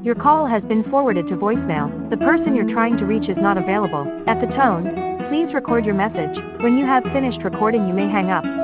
Your call has been forwarded to voicemail. The person you're trying to reach is not available. At the tone, please record your message. When you have finished recording, you may hang up.